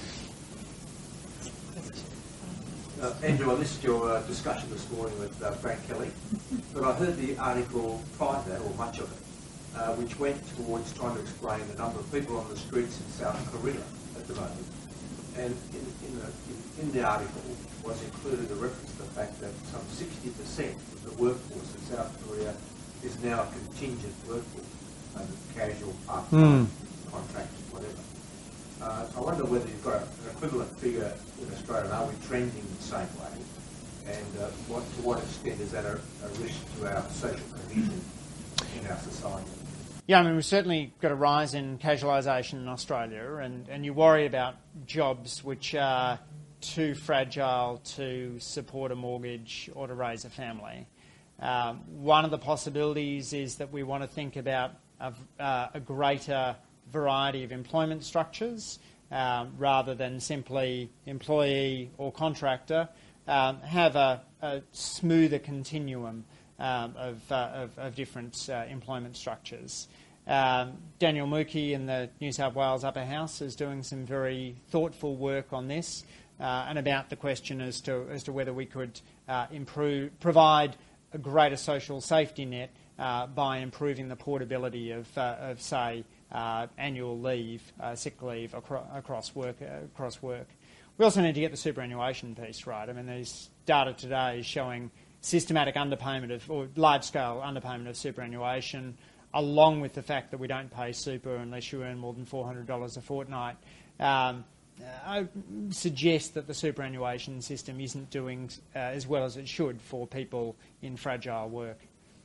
Uh, Andrew, I listened to your uh, discussion this morning with uh, Frank Kelly, but I heard the article prior to that, or much of it, uh, which went towards trying to explain the number of people on the streets in South Korea at the moment. And in, in, the, in, in the article was included a reference to the fact that some sixty percent of the workforce in South Korea is now a contingent workforce, uh, casual, part-time, mm. contractors, whatever. Uh, I wonder whether you've got an equivalent figure in Australia. Are we trending the same way? And uh, what, to what extent is that a, a risk to our social cohesion in our society? Yeah, I mean, we've certainly got a rise in casualisation in Australia, and, and you worry about jobs which are too fragile to support a mortgage or to raise a family. Um, one of the possibilities is that we want to think about a, uh, a greater variety of employment structures um, rather than simply employee or contractor, um, have a, a smoother continuum um, of, uh, of, of different uh, employment structures. Um, Daniel Mookie in the New South Wales Upper House is doing some very thoughtful work on this uh, and about the question as to as to whether we could uh, improve, provide a greater social safety net uh, by improving the portability of, uh, of say, uh, annual leave, uh, sick leave acro- across work. Uh, across work. We also need to get the superannuation piece right. I mean, there's data today showing systematic underpayment of, or large-scale underpayment of superannuation, along with the fact that we don't pay super unless you earn more than four hundred dollars a fortnight. Um, I suggest that the superannuation system isn't doing uh, as well as it should for people in fragile work.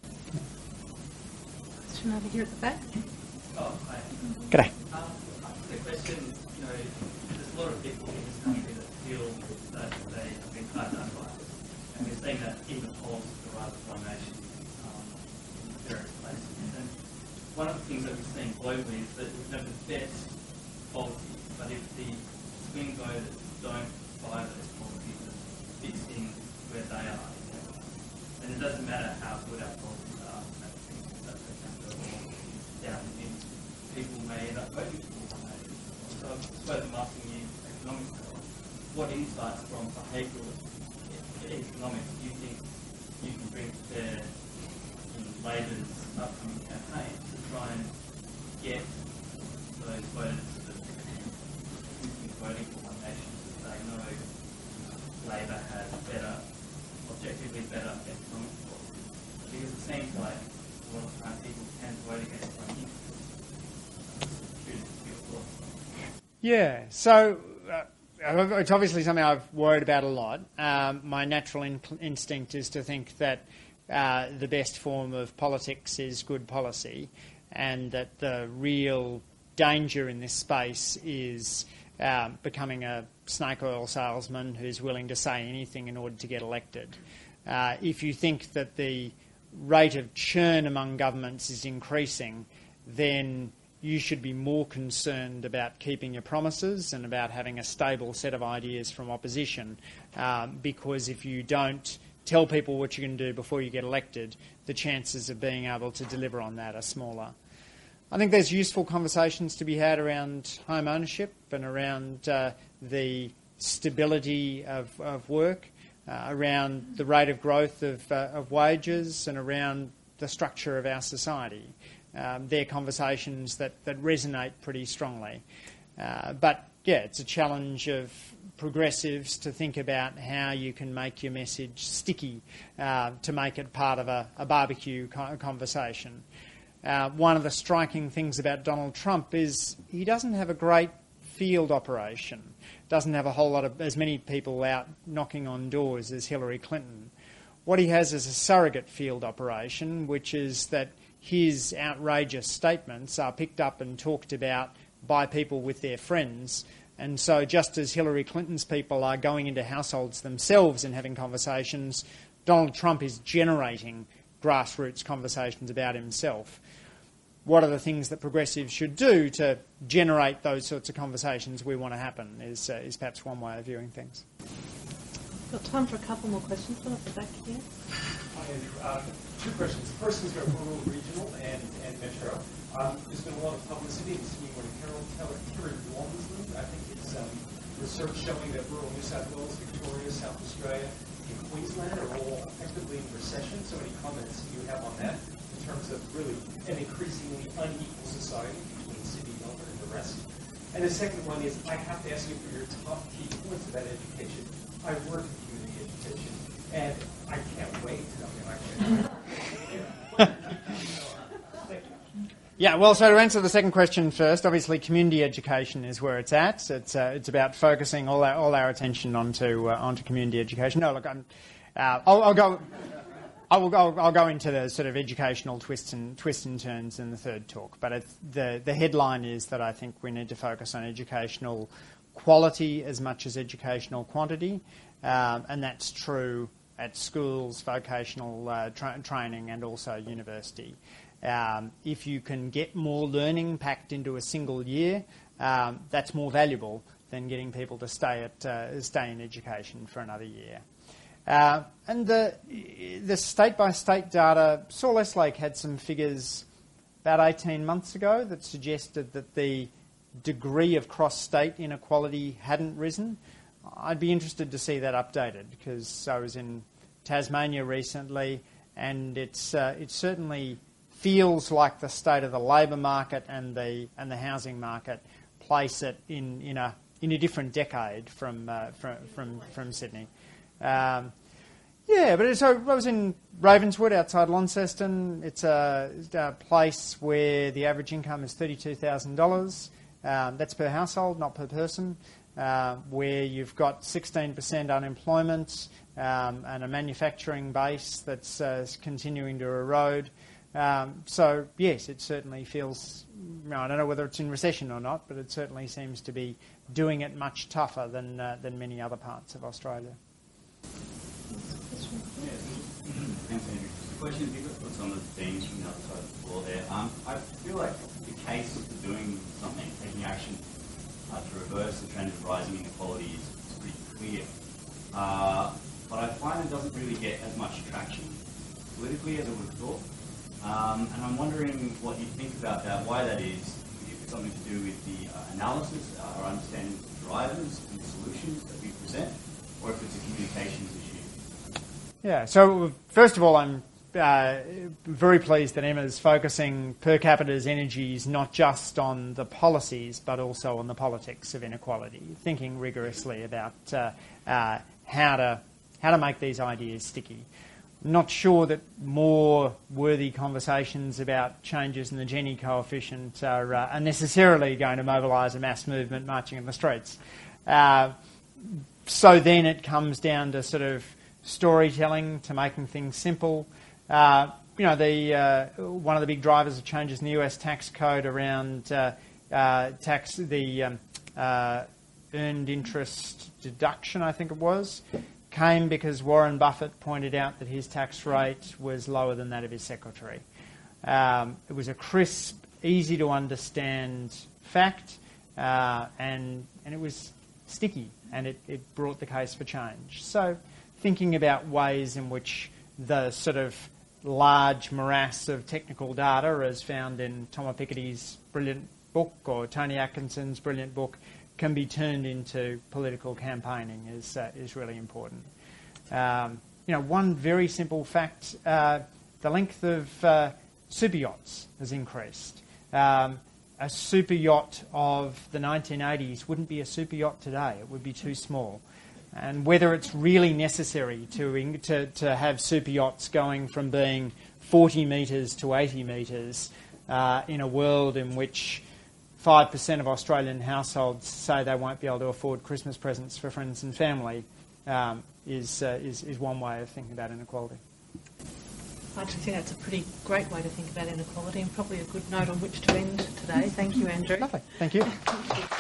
Question over here at the back. Oh, hi. G'day. Um, the question, you know, there's a lot of people in this country that feel that they have been hard done by, and we're seeing that in the polls of the Rise of One Nation um, in various places. And one of the things that we're seeing globally is that we have the best policies, but if the swing voters don't buy those policies and fix in where they are, then it doesn't matter how good our policies are, that things such as capital down in people may end up voting for One Nation. So I suppose I'm asking you, economics, what insights from behavioural economics do you think you can bring to bear in Labor's upcoming campaign to try and get those voters that are voting for One Nation to say no, Labor has better, objectively better economic policy? Because it seems like a lot of times people can vote against one interest. Yeah, so uh, it's obviously something I've worried about a lot. Um, my natural in- instinct is to think that uh, the best form of politics is good policy, and that the real danger in this space is um, becoming a snake oil salesman who's willing to say anything in order to get elected. Uh, if you think that the rate of churn among governments is increasing, then you should be more concerned about keeping your promises and about having a stable set of ideas from opposition, um, because if you don't tell people what you're going to do before you get elected, the chances of being able to deliver on that are smaller. I think there's useful conversations to be had around home ownership and around uh, the stability of, of work, uh, around the rate of growth of, uh, of wages, and around the structure of our society. Um, they're conversations that, that resonate pretty strongly. Uh, but, yeah, it's a challenge of progressives to think about how you can make your message sticky, uh, to make it part of a, a barbecue co- conversation. Uh, one of the striking things about Donald Trump is he doesn't have a great field operation, doesn't have a whole lot of as many people out knocking on doors as Hillary Clinton. What he has is a surrogate field operation, which is that his outrageous statements are picked up and talked about by people with their friends. And so just as Hillary Clinton's people are going into households themselves and having conversations, Donald Trump is generating grassroots conversations about himself. What are the things that progressives should do to generate those sorts of conversations we want to happen is, uh, is perhaps one way of viewing things. Got time for a couple more questions. Phil, at the back here. Hi, Andrew. Uh, two questions. The first is about rural, regional, and, and metro. Um, there's been a lot of publicity in the Sydney Morning Herald, Kerry Walmsley. I think it's um, research showing that rural New South Wales, Victoria, South Australia, and Queensland are all effectively in recession. So any comments you have on that in terms of really an increasingly unequal society between Sydney, Melbourne, and the rest? And the second one is, I have to ask you for your top key points about education. I work in community education, and I can't wait to know. I can't. Yeah, well, so to answer the second question first, obviously community education is where it's at. It's uh, it's about focusing all our all our attention onto uh, onto community education. No, look, I'm, uh, I'll, I'll go. I will go. I'll go into the sort of educational twists and twists and turns in the third talk. But it's, the the headline is that I think we need to focus on educational quality as much as educational quantity, um, and that's true at schools, vocational uh, tra- training, and also university. Um, if you can get more learning packed into a single year, um, that's more valuable than getting people to stay at uh, stay in education for another year. Uh, and the the state by state data, Saul Eslake had some figures about eighteen months ago that suggested that the degree of cross-state inequality hadn't risen. I'd be interested to see that updated, because I was in Tasmania recently, and it's uh, it certainly feels like the state of the labour market and the and the housing market place it in, in a in a different decade from uh, from, from from Sydney. Um, yeah, but so I was in Ravenswood outside Launceston. It's a, a place where the average income is thirty-two thousand dollars. Um, that's per household, not per person. Uh, where you've got sixteen percent unemployment um, and a manufacturing base that's uh, continuing to erode. Um, so, yes, it certainly feels, you know, I don't know whether it's in recession or not, but it certainly seems to be doing it much tougher than uh, than many other parts of Australia. Thanks, Andrew. The question is, you've got some of the themes from the other side of the floor there. Um, I feel like the case for doing something, taking action uh, to reverse the trend of rising inequality is, is pretty clear. Uh, but I find it doesn't really get as much traction politically as I would have thought. Um, and I'm wondering what you think about that, why that is, if it's something to do with the uh, analysis, uh, our understanding of the drivers and the solutions that we present, or if it's a communications issue. Yeah, so first of all, I'm uh, very pleased that Emma's focusing per capita's energies not just on the policies, but also on the politics of inequality, thinking rigorously about uh, uh, how to how to make these ideas sticky. Not sure that more worthy conversations about changes in the Gini coefficient are, uh, are necessarily going to mobilise a mass movement marching in the streets. Uh, so then it comes down to sort of storytelling, to making things simple. Uh, you know, the uh, one of the big drivers of changes in the U S tax code around uh, uh, tax the um, uh, earned interest deduction, I think it was, came because Warren Buffett pointed out that his tax rate was lower than that of his secretary. Um, it was a crisp, easy to understand fact, uh, and and it was sticky, and it, it brought the case for change. So thinking about ways in which the sort of large morass of technical data, as found in Thomas Piketty's brilliant book or Tony Atkinson's brilliant book, can be turned into political campaigning is uh, is really important. Um, you know, one very simple fact: uh, the length of uh, super yachts has increased. Um, a super yacht of the nineteen eighties wouldn't be a super yacht today; it would be too small. And whether it's really necessary to to, to have super yachts going from being forty metres to eighty metres uh, in a world in which five percent of Australian households say they won't be able to afford Christmas presents for friends and family um, is, uh, is is one way of thinking about inequality. I actually think that's a pretty great way to think about inequality, and probably a good note on which to end today. Thank you, Andrew. Lovely. Thank you. Thank you.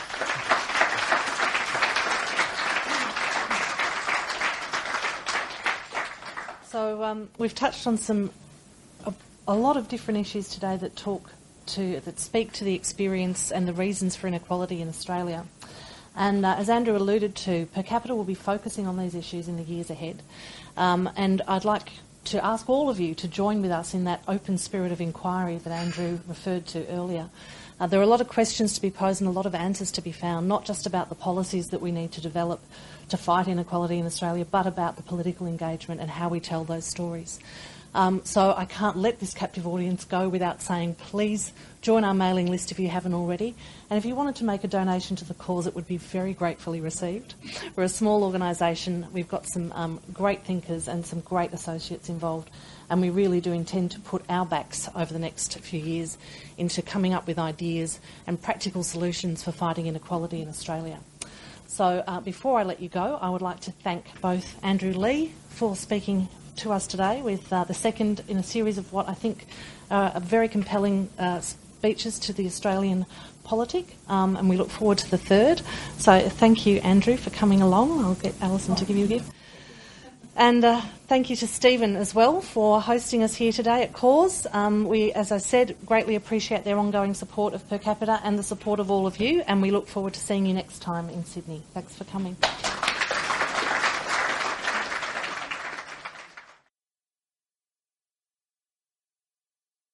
So um, we've touched on some a, a lot of different issues today that talk to that speak to the experience and the reasons for inequality in Australia. And uh, as Andrew alluded to, Per Capita will be focusing on these issues in the years ahead. Um, and I'd like to ask all of you to join with us in that open spirit of inquiry that Andrew referred to earlier. Uh, there are a lot of questions to be posed and a lot of answers to be found, not just about the policies that we need to develop to fight inequality in Australia, but about the political engagement and how we tell those stories. Um, so I can't let this captive audience go without saying please join our mailing list if you haven't already. And if you wanted to make a donation to the cause, it would be very gratefully received. We're a small organisation. We've got some um, great thinkers and some great associates involved. And we really do intend to put our backs over the next few years into coming up with ideas and practical solutions for fighting inequality in Australia. So uh, before I let you go, I would like to thank both Andrew Leigh for speaking to us today with uh, the second in a series of what I think uh, are very compelling uh, speeches to the Australian politic, um, and we look forward to the third. So thank you, Andrew, for coming along. I'll get Alison to give you a gift. And uh, thank you to Stephen as well for hosting us here today at Cause. Um, we, as I said, greatly appreciate their ongoing support of Per Capita and the support of all of you, and we look forward to seeing you next time in Sydney. Thanks for coming.